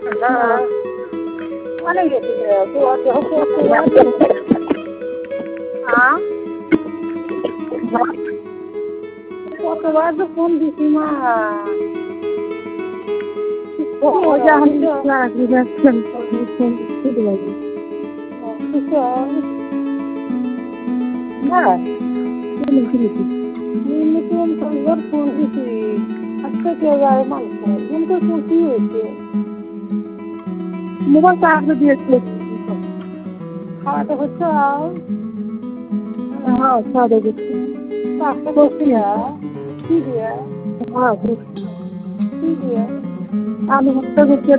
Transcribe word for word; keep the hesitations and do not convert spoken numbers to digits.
হ্যাঁ অনেক গেছি কতবার তো ফোন দিছি মা ফোন দিছি আজকে কেউ যায় মানুষ কিন্তু কি হয়েছে মোবাইল চার্জ দিয়েছিল খাওয়াটা হচ্ছে হ্যাঁ খাওয়া দাওয়া করছি চারটা করছি কি দিয়ে হ্যাঁ কি দিয়ে আলু ভর্তা করছি